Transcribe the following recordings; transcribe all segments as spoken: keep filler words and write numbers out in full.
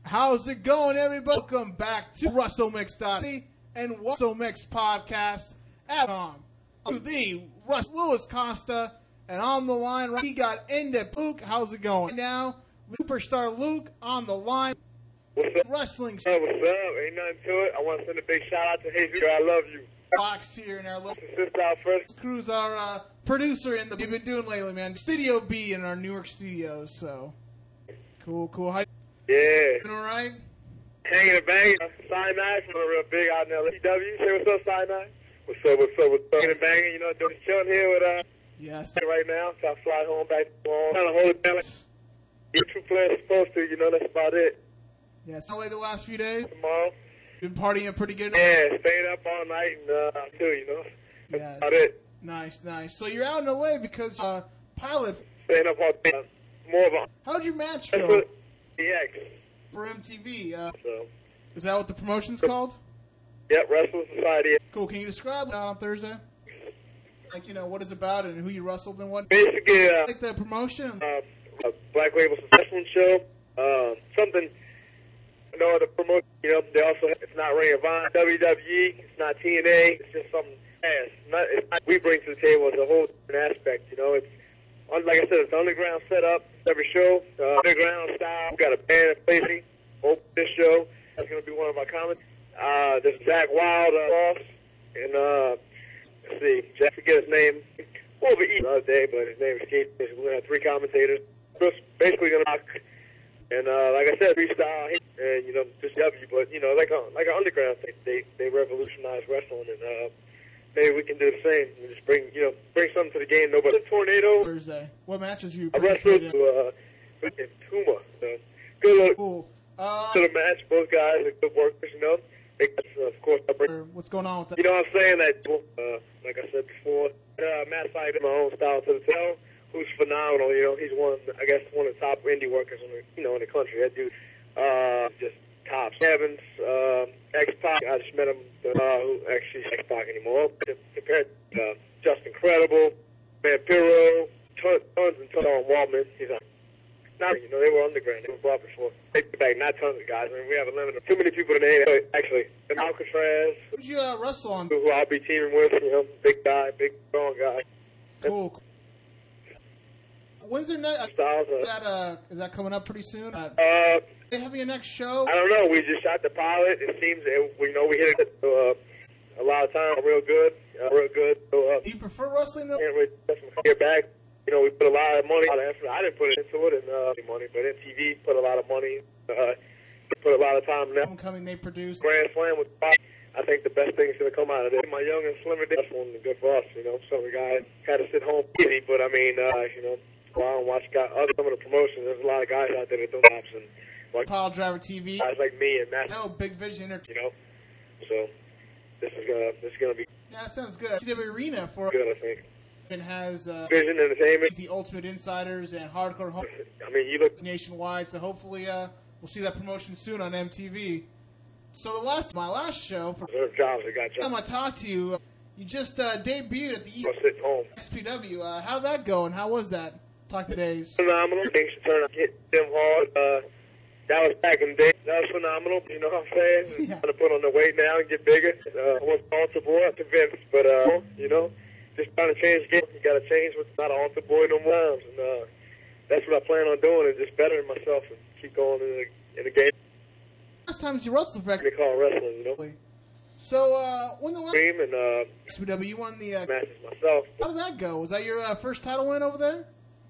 How's it going, everybody? Welcome back to WrestleMix and WrestleMix podcast. At on to the Russ Lewis Costa, and on the line, he got into Luke. How's it going now? Superstar Luke on the line. What's up? Wrestling. What's up? What's up? Ain't nothing to it. I want to send a big shout out to Jesus. I love you. Fox here in our little Sister out first. Cruz, our uh, producer in the we've been doing lately, man. Studio B in our Newark studios. So cool, cool. How Yeah. you doing? All right. Hanging and banging. Sinai from a real big out in L A. C W. Say what's up, Sinai. What's up? What's up? What's up? Hanging and banging. You know, just chilling here with uh. Yes. Right now, so I fly home back to home. Trying to hold it down. Like your true players supposed to. You know, that's about it. Yes. How the last few days? Tomorrow. Been partying pretty good. Yeah, staying up all night and uh, too. You know. That's Yes. about it. Nice, nice. So you're out in L A because uh, Pilot. Staying up all day. More of a. How'd your match That's go what D X. for M T V? Uh, So. is that what the promotion's called? Yep, Wrestling Society. Cool. Can you describe it on Thursday? Like, you know, what it's about and who you wrestled and what? Basically, uh, Like the promotion? uh, a Black Label Wrestling show. Uh, something. No other promotion. You know, they also it's not Ring of Honor, W W E. It's not T N A. It's just something. Yeah, it's not, it's not. We bring to the table is a whole different aspect. You know, it's like I said, it's underground setup. Every show, uh, underground style. We got a band at Placey. Open this show. That's going to be one of our comments. Uh, there's Zach Wild, uh, boss, and uh, let's see, I forget his name. Over the other day, but his name escaped me. We're going to have three commentators. Just basically going to talk. And uh, like I said, freestyle, and you know, just W. But you know, like a like an underground thing, they they revolutionized wrestling, and uh, maybe we can do the same. And just bring you know bring something to the game. Nobody tornado. Thursday. What matches you I wrestled participated in? to uh, in Tuma. So good luck Cool. Uh, to the match. Both guys are good workers, you know. They, uh, of course, I bring. what's going on with that? You know what I'm saying? That uh, like I said before, uh, Matt Fight my own style to the tail. Who's phenomenal, you know, he's one, I guess, one of the top indie workers in the, you know, in the country. That dude, uh, just tops. Evans, uh, X-Pac, I just met him, uh, who actually is X-Pac anymore. Compared to uh, Justin Credible, Vampiro, tons, tons and tons of Wallman. He's like, not, you know, they were underground. They were brought before. Take it back, not tons of guys. I mean, we have a limit of too many people to name. Actually, and Alcatraz, Who'd you uh, wrestle on? who I'll be teaming with, you know, big guy, big, strong guy. Cool. cool. When's their next? Styles, Is uh, that uh, is that coming up pretty soon? Uh, uh, they having your next show? I don't know. We just shot the pilot. It seems that we know we hit it uh, a lot of time, real good, uh, real good. So, uh, Do you prefer wrestling though? can't really get back. You know, we put a lot of money. A lot of effort. I didn't put it into it, and uh, money, but M T V put a lot of money. Uh, put a lot of time in that. Homecoming they produced. Grand Slam with Fox. I think the best thing's going to come out of it. My young and slimmer days, that's one good for us. You know, some of the guys had to sit home easy, but I mean, uh, you know. Go out and watch guys, other some of the promotions. There's a lot of guys out there that don't tops and like Pile Driver T V. guys like me and Matt. No, Big Vision. Or, You know, so this is gonna this is gonna be yeah, that sounds good. C W Arena for good. I think and has uh, Vision Entertainment. the Ultimate Insiders and Hardcore Home I mean, you look. nationwide. So hopefully, uh, we'll see that promotion soon on M T V. So the last, my last show, for There's jobs that got the time jobs. I talked to you, you just uh, debuted at the I'm sitting home. X P W. Uh, how'd that go, and how was that? Talk to days. Phenomenal. Things should turn out. Hit them hard. Uh, that was back in the day. That was phenomenal. You know what I'm saying? Yeah. Trying to put on the weight now and get bigger. Uh, I was altar boy. I'm convinced, but uh, you know, just trying to change the game. You got to change with not an altar boy no more. times. And uh, that's what I plan on doing, is just bettering myself and keep going in the, in the game. Last time you wrestled for They call it wrestling, you know. So uh, when the last Dream and uh, X P W you won the, uh, matches myself. how did that go? Was that your uh, first title win over there?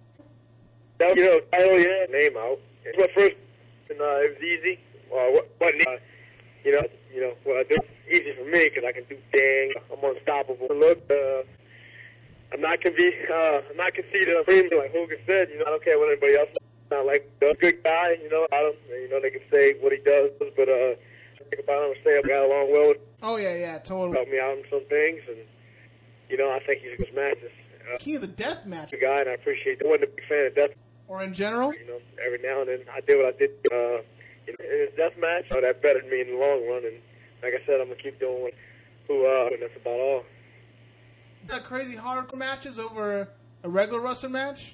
That, you know, title, yeah, name out. It's my first, and uh, it was easy. Uh, what, what, uh, you know, you know, what I do, easy for me because I can do dang. I'm unstoppable. Look, uh, I'm not conve- uh, I'm not conceited. I'm free, like Hogan said. You know, I don't care what anybody else. Not like a good guy. You know, I don't. You know, they can say what he does, but uh, I think about him and say I got along well with him, Oh yeah, yeah, totally. helped me out in some things, and you know, I think he's a good matches. Uh, King of the Death Match, the guy, and I appreciate. I wasn't a big fan of death. or in general? You know, every now and then I did what I did. Uh, in his death match, oh, that bettered me in the long run. And like I said, I'm gonna keep doing what, who, uh, and that's about all. That crazy hardcore matches over a regular wrestling match?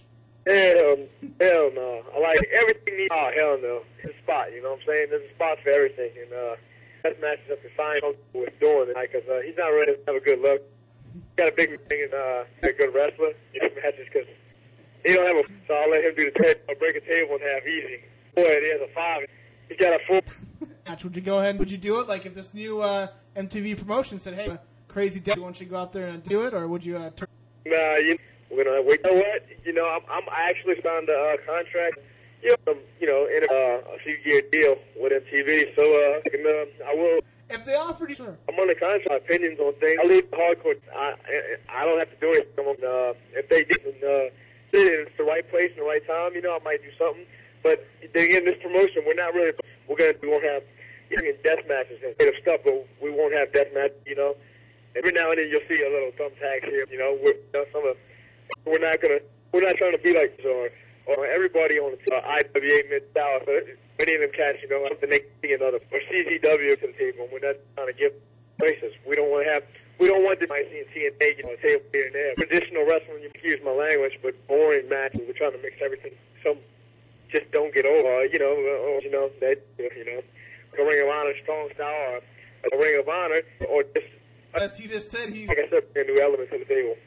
Hell, hell no. I like everything. Needs, oh, hell no. It's a spot, you know what I'm saying? There's a spot for everything. And uh, that matches up to sign with doing it. Because uh, he's not ready to have a good look. He's got a big thing and uh, a good wrestler. He just matches because he don't have a. So I'll let him do the table. I'll break a table in half easy. Boy, he has a five. He's got a four. Would you go ahead and would you do it? Like if this new uh, M T V promotion said, hey, crazy day, why don't you go out there and do it? Or would you uh, turn? Nah, you we're gonna wait. You know what? You know, I'm, I'm I actually signed a uh, contract. You know, um, you know, in a, uh, a few year deal with M T V. So uh, I, can, uh, I will. If they offered you, sure. I'm on the contract. My opinions on things. I leave the hardcore. I I don't have to do anything. Uh, if they didn't, uh, it's the right place and the right time. You know, I might do something. But then again, this promotion, we're not really. We're gonna. We won't have. Even death matches and of stuff, but we won't have death matches, you know. Every now and then you'll see a little thumbtacks here, you know. We're, you know, some of, we're not gonna, we're not trying to be like or or everybody on the uh, I W A Mid South. Many of them cats, you know, have to make another or C Z W to the table. We're not trying to give places. We don't want to have. We don't want the I C and T N A, you know, table here and there. Traditional wrestling, you excuse my language, but boring matches. We're trying to mix everything. Some just don't get over, you know, or, you know, that, you know. A Ring of Honor strong style, or a Ring of Honor, or just. As he just said, he. Like I said, a new element to the table.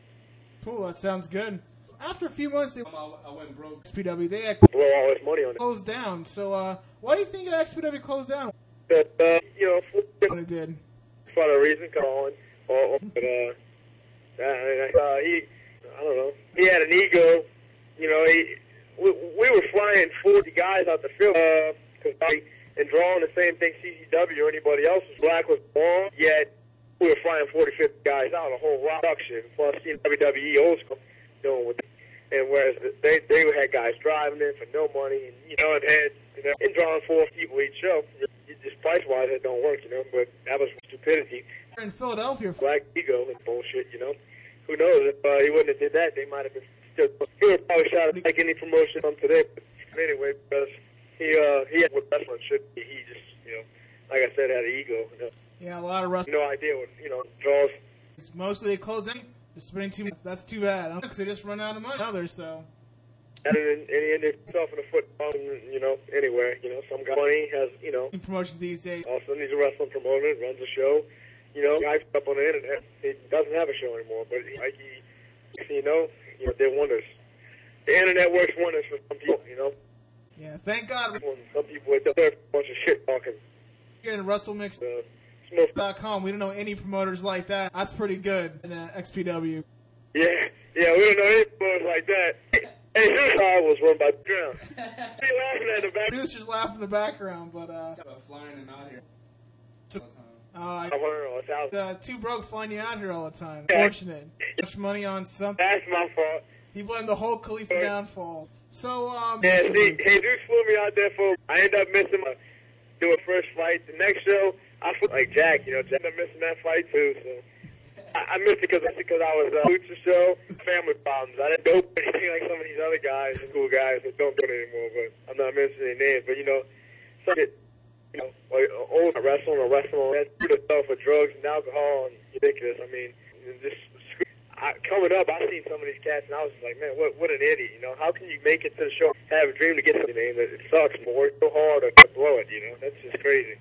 Cool, that sounds good. After a few months, they, I went broke. X P W, they had blow all this money on it. Closed down. So, uh, why do you think X P W closed down? That uh, you know, when it did. For a reason, Colin, or, or but uh, uh, he, I don't know, he had an ego. You know, he, we, we were flying forty guys out the field because. Uh, and drawing the same thing C C W or anybody else was black was born, yet we were flying forty, fifty guys out, a whole production, plus you know, W W E old school doing with it. And whereas they they had guys driving in for no money, and you know, and had you know, and drawing four people each show, just price wise it don't work, you know. But that was stupidity. In Philadelphia, black ego and bullshit, you know. Who knows if uh, he wouldn't have did that, they might have been still. He would probably shot at like any promotion from today. But anyway, because. He uh he had what wrestling should be. He just you know, like I said, had an ego. You know? Yeah, a lot of wrestling. No idea what you know draws. It's mostly a closing. Just spending too much. That's too bad. Because they just run out of money. Others so. And then and he ended himself in the foot, you know, anywhere. You know, some guy money has you know. Promotions these days. Also, he's a wrestling promoter, runs a show. You know, guys up on the internet. He doesn't have a show anymore, but he, like he, you know, you know, did wonders. The internet works wonders for some people. You know. Yeah, thank God. Some people are a bunch of shit talking. Here in WrestleMix dot com, we don't know any promoters like that. That's pretty good in uh, X P W. Yeah, yeah, we don't know any promoters like that. Hey, this car was run by the ground. He laughing at the back. He was just laughing in the background, but uh. Flying him out here. To, uh, I, uh, too broke flying you out here all the time. Yeah. Fortunate. Much money on something. That's my fault. He blamed the whole Khalifa yeah. downfall. So, um... Yeah, see, Jesus flew me out there for... I ended up missing my... Do a first fight. The next show, I flew like Jack, you know. Jack ended up missing that fight, too, so... I, I missed it because because I was uh, Lucha show, family problems. I didn't do anything like some of these other guys, cool guys that don't do it anymore, but I'm not mentioning their names. But, you know, some get, you know, like, old wrestling or wrestling, that's stuff for drugs and alcohol and ridiculous. I mean, just... I, coming up, I seen some of these cats, and I was just like, man, what what an idiot, you know? How can you make it to the show, have a dream to get something, and it sucks, but work so hard to blow it, you know? That's just crazy.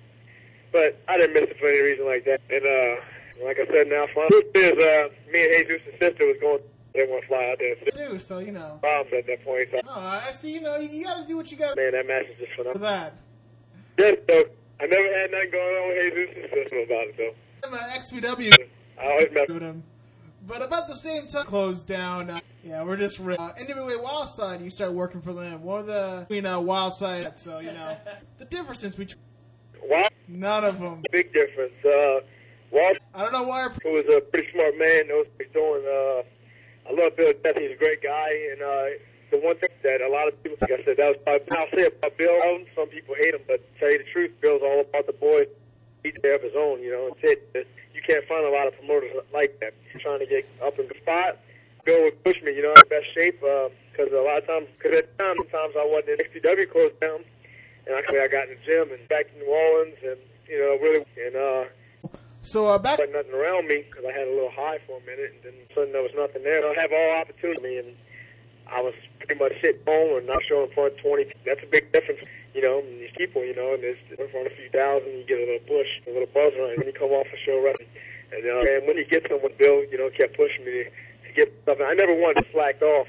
But I didn't miss it for any reason like that. And, uh, like I said, now, fun is, uh, me and Jesus' sister was going, they want to fly out there. Do, so, you know. Problems at that point. So. Oh, I see, you know, you, you got to do what you got to Man, that match is just phenomenal. For that. Yes, so, I never had nothing going on with Jesus' sister about it, though. I'm an X P W. I always met with him. But about the same time, closed down. Uh, yeah, we're just uh, N W A Wildside. You start working for them. What are the you know Wildside? So you know the differences between. What? None of them. Big difference. Uh, Wild. I don't know why. Who was a pretty smart man. Knows what he's doing. Uh, I love Bill Death. He's a great guy. And uh, the one thing that a lot of people, like I said, that was about, I'll say about Bill. Some people hate him, but to tell you the truth, Bill's all about the boys. He's there of his own. You know, it's it. You can't find a lot of promoters like that. Trying to get up in the spot, Bill would push me, you know, in the best shape, because uh, a lot of times, because at the time, sometimes I wasn't in X P W closed down, and actually I got in the gym and back in New Orleans, and, you know, really, and, uh, so, uh, back, but nothing around me, because I had a little high for a minute, and then suddenly there was nothing there. I have all opportunity, and I was pretty much sitting home and not showing in front of twenty. That's a big difference, you know, and these people, you know, and it's in front of a few thousand, you get a little push, a little buzz around when you come off a show wrestling. And, uh, and when you get someone, Bill, you know, kept pushing me to, to get stuff. And I never wanted to slack off.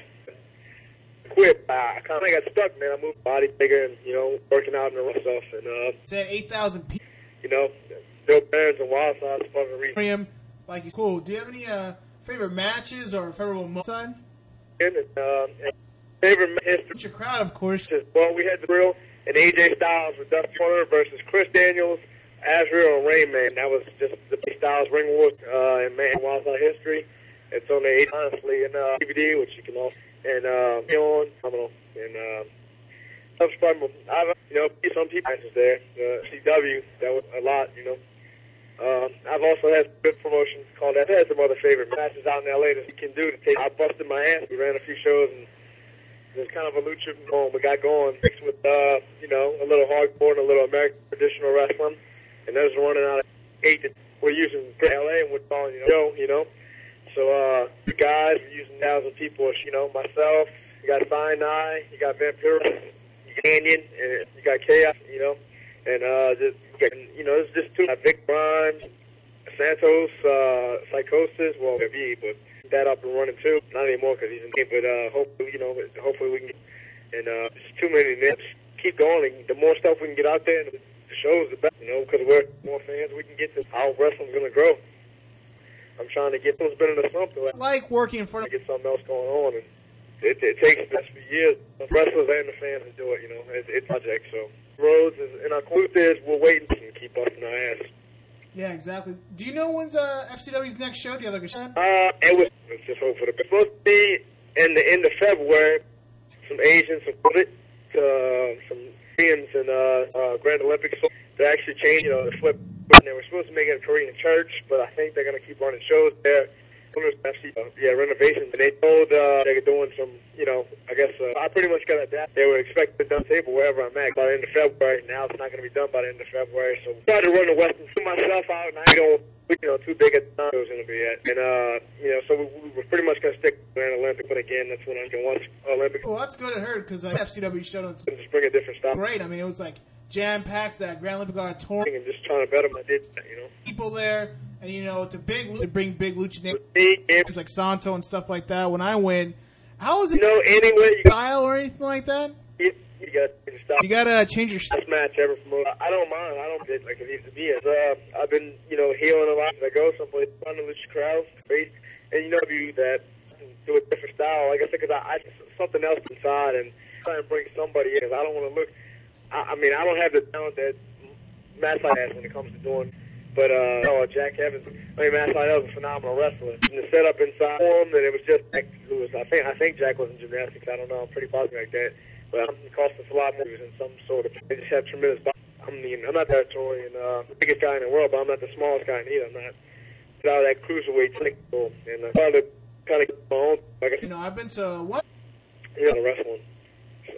Quit. I kind of got stuck, man. I moved body bigger and, you know, working out and all that stuff. And, uh, said eight thousand people. You know, Bill Burns and Wild Sides for a reason. Like, it's cool. Do you have any uh, favorite matches or favorite moments? And, uh, and favorite history. It's your crowd, of course. Well, we had the real and A J Styles with Dusty Porter versus Chris Daniels, Azrael, and Rayman. That was just the Styles Ring Wars uh, and Man Wild Side history. It's on the honestly in uh, D V D, which you can also and uh, on phenomenal and uh, that was fun. I you know some people matches there. Uh, C W that was a lot, you know. Uh, I've also had good promotions called that. I had some other favorite matches out in L A that you can do to take. I busted my ass. We ran a few shows and there's kind of a lucha going. We got going mixed with uh, you know a little hardcore and a little American traditional wrestling, and those are running out of eight. That we're using L A and we're calling you know you know. So uh, the guys are using thousand people. You know myself. You got Sinai. You got Vampiro. You got Canyon. And you got Chaos. You know, and uh, just. You know, it's just two. Uh, Vic Grimes, Santos, uh, Psychosis. Well, V, but that up and running too. Not anymore because he's in game. But uh, hopefully, you know, hopefully we can. Get, and uh, there's too many nips. Keep going. And the more stuff we can get out there, and the shows, the better. You know, because we're more fans, we can get to how wrestling's going to grow. I'm trying to get. It's been in the slump. I like working for. Get something else going on, and it, it takes us for years. The wrestlers and the fans to do it. You know, it's it's a project. So. Roads is, and our clue is we're waiting to keep busting our ass. Yeah, exactly. Do you know when's uh, F C W's next show? Do you have like a show? Uh, it was let's just hope for the best. It's supposed to be in the end of February. Some Asians some put it to uh, some Koreans in uh, uh, Grand Olympics. So they actually changed, you know, the flip. And they were supposed to make it a Korean church, but I think they're going to keep running shows there. Actually, uh, yeah, renovations. And they told uh, they were doing some, you know, I guess uh, I pretty much got that. They were expecting to done table wherever I'm at by the end of February. Now it's not going to be done by the end of February. So I tried to run the Western to myself out, and I don't, you know, too big at the time it was going to be at. And, uh, you know, so we, we were pretty much going to stick to the Grand Olympic. But again, that's when I can watch Olympic. Well, that's good to hear because uh, F C W showed up. Just bring a different style. Great. I mean, it was like jam-packed, that Grand Olympic auditorium. And just trying to better them. I did that, you know. People there. And, you know, to big to bring big lucha names yeah. like Santo and stuff like that. When I win, how is it? You know, anyway, you style or anything like that? You, you got to style. You got to change your style. Best match ever promoted. I don't mind. I don't get like it needs to be. As uh, I've been, you know, healing a lot as I go someplace, on the lucha crowds, and you know, you that do a different style. Like I said, because I, I something else inside and try and bring somebody in. I don't want to look. I, I mean, I don't have the talent that Matt Side has when it comes to doing. But, uh, no, Jack Evans, I mean, Matt Sydal was a phenomenal wrestler. And the setup inside for him, and it was just Jack who was, I think, I think Jack was in gymnastics. I don't know. I'm pretty positive like that. But um, it cost us a lot more. He was in some sort of, they just have tremendous body. I mean, I'm not that Torian, uh, the biggest guy in the world, but I'm not the smallest guy either. I'm not, without that cruiserweight technical. And I started to kind of get my own, like I said. You know, I've been to what? Yeah, the wrestling. So,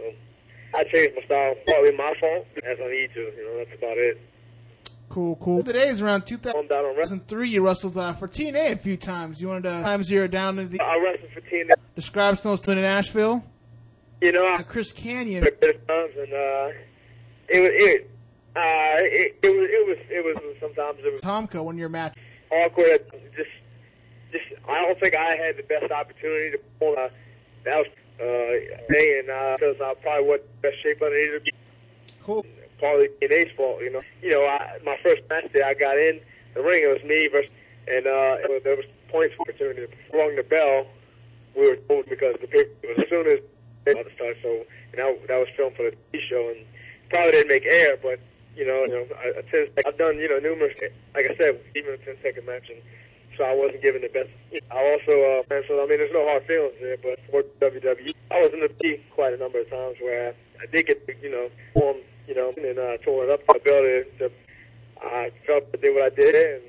I changed my style. Probably my fault, as I need to. You know, that's about it. Cool, cool. Today is around two thousand three. You wrestled uh, for T N A a few times. You wanted to times you're down in the. I wrestled for T N A. Describe Snow's in Nashville. You know, uh, Chris Canyon. And uh, it was it, uh, it, it was it was it was sometimes it was Tomko when you're match. Awkward. Just just I don't think I had the best opportunity to pull. Uh, that was uh, me, and because uh, I probably wasn't the best shape I needed to be. Cool. Probably T N A's fault, you know. You know, I, my first match there, I got in the ring. It was me versus, and uh, it was, there was points for opportunity. Rung the bell. We were told because the paper as soon as they started. So, and that, that was filmed for the T V show, and probably didn't make air, but you know, you know, I, I ten, I've done you know numerous, like I said, even a ten second match, and so I wasn't given the best. I also, uh, so I mean, there's no hard feelings there, but for W W E, I was in the T quite a number of times where I, I did get, you know, form. You know, and uh, tore it up. I built it. To, I felt I did what I did, and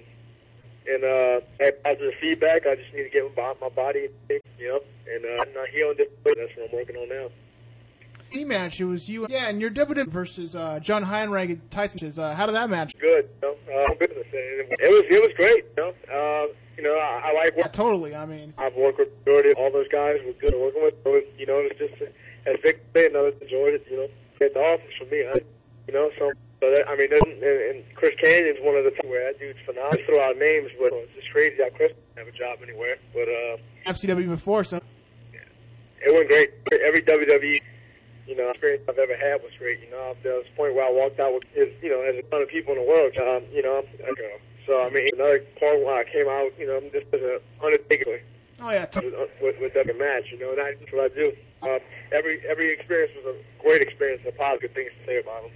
and uh, had positive feedback. I just need to get my, my body, you know, and uh, I'm not healing this. That's what I'm working on now. match. It was you, yeah, and your W W E versus uh, John Heinrich and Tyson. Uh, how did that match? Good, you know, uh, business. It was it was great. You know, uh, you know, I, I like. Yeah, totally. I mean, I've worked with the majority of all those guys. Was good working with. It was, you know, it was just as Vic said, and others enjoyed it. You know, it's awesome for me. I, you know, so. So that, I mean, and, and Chris Canyon's one of the two where that dude's phenomenal. Just throw out names, but it's just crazy how Chris doesn't have a job anywhere. But uh, F C W before, so yeah, it went great. Every W W E, you know, experience I've ever had was great. You know, there was a point where I walked out with, his, you know, as a ton of people in the world. Um, you know, so I mean, another part where I came out, you know, just as an Undertaker. Oh yeah, t- with, with, with that match, you know, and that's what I do. Uh, every every experience was a great experience and positive things to say about them.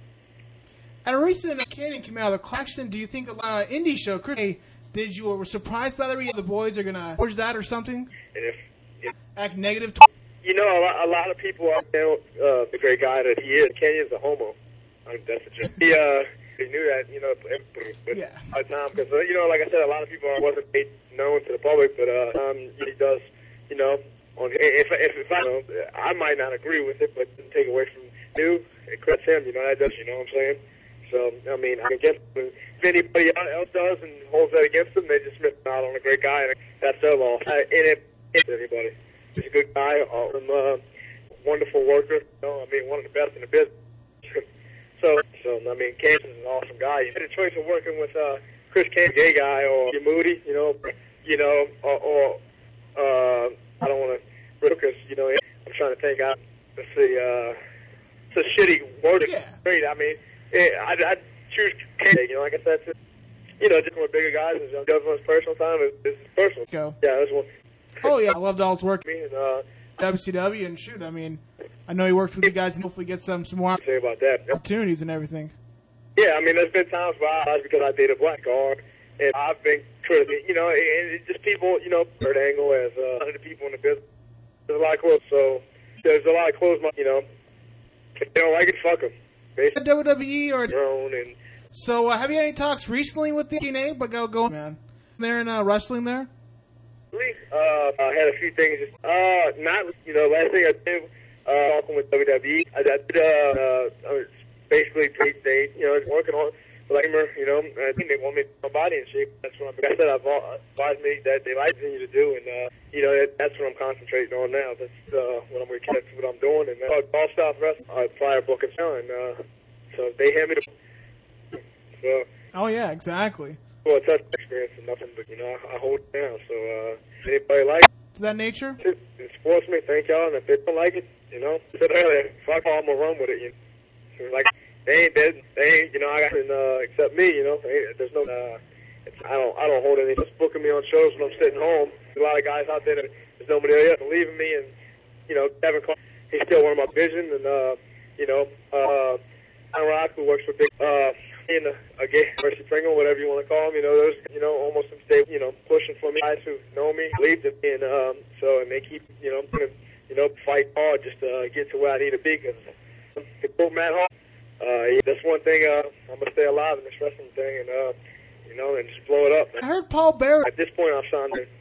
At a recent Canyon came out of the collection, do you think a lot of indie show, Chris, did you were surprised by the re- the boys are gonna push that or something? And if, if act negative. You know, a lot, a lot of people out there, uh, the great guy that he is, Kenyon's a homo. I mean, that's a joke. He, uh, he knew that, you know, but yeah. At the time, because, uh, you know, like I said, a lot of people wasn't made known to the public, but uh, um, he does, you know, on if if, if I, you know, I might not agree with it, but it didn't take away from you. It credits him, you know, that does, you know what I'm saying? So, I mean, I'm against him. If anybody else does and holds that against them, they just miss out on a great guy, and that's their loss. Uh, and it, it's anybody. He's a good guy, awesome, uh, wonderful worker. You know, I mean, one of the best in the business. so, so I mean, Kansas is an awesome guy. You had a choice of working with uh, Chris Kansas, gay guy, or Moody, you know, you know, or, or uh, I don't want to, because you know, I'm trying to think. I, let's see, uh, it's a shitty word. Yeah. Great. I mean. Yeah, I'd, I'd choose K. You know, like I said, just, you know, just with bigger guys, and does one's personal time is, is personal. Go. Yeah, that's one. Oh yeah, I loved all his work. And, uh, W C W and shoot, I mean, I know he works with you guys and hopefully get some some more say about that opportunities and everything. Yeah, I mean, there's been times where I because I dated a black guard, and I've been critical. You know, and it's just people. You know, Kurt Angle as uh, one hundred people in the business. There's a lot of clothes, so there's a lot of clothes. You know, if they don't like it, fuck them. W W E or and so uh, have you had any talks recently with the T N A? But go go man, they're in uh, wrestling there. Uh, I had a few things. Uh, not you know last thing I did uh, talking with W W E. I, I did uh, uh, basically they, they you know working on Lamer. You know, I think they want me to put my body in shape. That's what I'm, like I said. I've advised me that they like me to do, and uh, you know that, that's what I'm concentrating on now. That's uh, what I'm that's what I'm doing. And uh, All South Wrestling, uh, prior book and selling. Uh, so they hand me the. So. Oh yeah, exactly. Well, it's that experience and nothing, but you know I, I hold it down. So uh, anybody like to that nature, it, it supports me. Thank y'all, and if they don't like it, you know, I said earlier, fuck all, I'm gonna run with it. You know? So, like. They ain't dead. They ain't, you know, I got uh, except me, you know. There's no, uh, it's, I don't, I don't hold any. Just booking me on shows when I'm sitting home. There's a lot of guys out there that there's nobody else believing me, and you know, Kevin, Clark, he's still one of my vision, and uh, you know, uh, John Rock, who works for Big, uh, in a, a gay Mercy Pringle, whatever you want to call him, you know, those, you know, almost since they, you know, pushing for me, guys who know me, believed in me, and um, so, and they keep, you know, gonna, you know, fight hard just to uh, get to where I need to be, because the quote Matt Hall. Uh, that's one thing, uh, I'm going to stay alive in this wrestling thing and, uh, you know, and just blow it up. I heard Paul Bearer. At this point, I'm signed in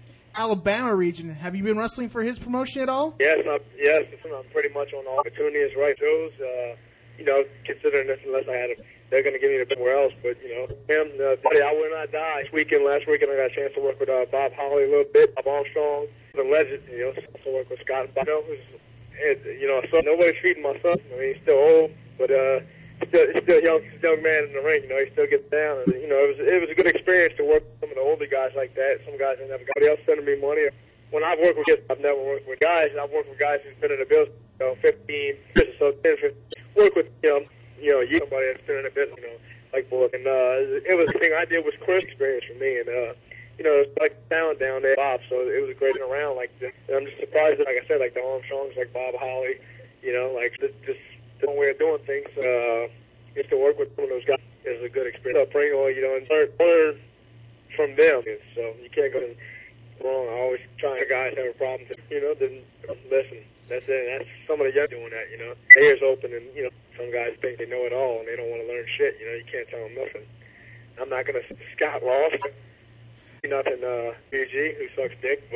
Alabama region. Have you been wrestling for his promotion at all? Yes, I'm, yes, I'm pretty much on all opportunities, right, shows, uh, you know, considering this unless I had a, they're going to give me a bit somewhere else, but, you know, him, uh, I Will Not Die. This weekend, last weekend, I got a chance to work with, uh, Bob Holly a little bit, Bob Armstrong, the legend, you know, also work with Scott, you know, who's, you know, so nobody's treating my son. I mean, he's still old, but, uh, Still, still young, young man in the ring. You know, he still gets down, and you know, it was it was a good experience to work with some of the older guys like that. Some guys that never got else sending me money. When I've worked with kids, I've never worked with guys. I've worked with guys who's been in the business, you know, fifteen years or so, ten, fifteen. Work with you know, you know, you somebody that's been in the business, you know, like Bullock. And uh, it was the thing I did was Chris experience for me, and uh, you know, it's like talent down there, Bob. So it was a great around. Like, this. And I'm just surprised that, like I said, like the Armstrongs, like Bob Holly, you know, like just. just different way of doing things. Uh, get to work with one of those guys is a good experience. Uh, Pringle, you know, and learn, learn from them. So you can't go wrong. I always try to guys have a problem. To, you know, then listen. That's it. That's some of the young doing that. You know, ears open, and you know, some guys think they know it all and they don't want to learn shit. You know, you can't tell them nothing. I'm not gonna Scott Ross. Nothing. Uh, B G who sucks dick, but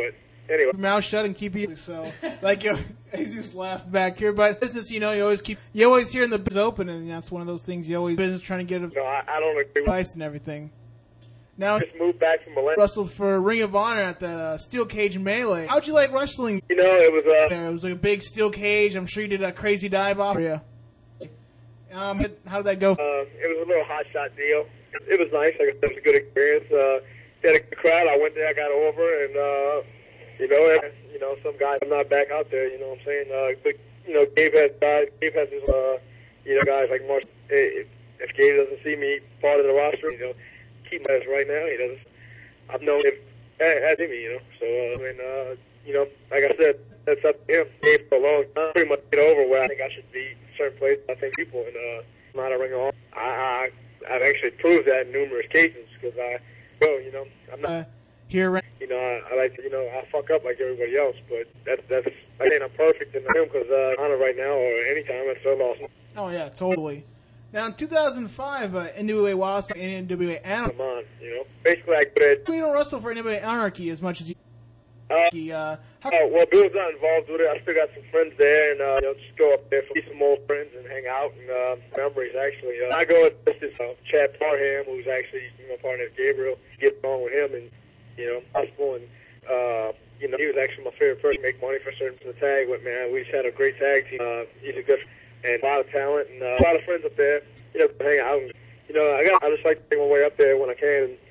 anyway. Keep your mouth shut and keep it. So, like, you he's just laughing back here. But business, you know, you always keep, you always hear in the business open, and that's one of those things you always business trying to get No, I, I don't agree with advice and everything. Now, just moved back from Atlanta. wrestled for Ring of Honor at the uh, Steel Cage Melee. How'd you like wrestling You know, it was, uh, there? It was like a big steel cage. I'm sure you did a crazy dive off. Yeah. Um, how did that go? uh, it was a little hot shot deal. It was nice. Like I said, it was a good experience. Uh, they had a good crowd. I went there, I got over, and, uh, you know, you know, some guys, I'm not back out there, you know what I'm saying? Uh, but, you know, Gabe has guys, Gabe has his, uh, you know, guys like Mark. If, if Gabe doesn't see me part of the roster, you know, keep my ass right now. He doesn't. I've known him as me, you know. So, uh, I mean, uh, you know, like I said, that's up to him. Gabe for a long time, pretty much get over where I think I should be certain places. I think people, and uh, I'm not a Ring of Honor. I, I, I've actually proved that in numerous cases because I, well, you know, I'm not. Uh, here, You know, I, I like to, you know, I fuck up like everybody else, but that's, that's, I think I'm perfect in the film because, uh, Honor right now or anytime, I'm so lost. oh yeah, totally. Now in two thousand five, uh, N W A Wild and N W A Anarchy. Come on, you know. Basically, I could have, You don't wrestle for N W A Anarchy as much as you. uh, Uh, how, oh, well, Bill's not involved with it. I still got some friends there, and, uh, you know, just go up there, see some old friends and hang out and, uh, memories, actually. Uh, I go with this is, uh, Chad Parham, who's actually, you know, partner of Gabriel, get along with him and, you know, possible, and, uh, you know, he was actually my favorite person to make money for certain the tag with, man. We just had a great tag team. Uh, he's a good, and a lot of talent, and uh, a lot of friends up there, you know, hang out. And, you know, I got, I just like to make my way up there when I can, and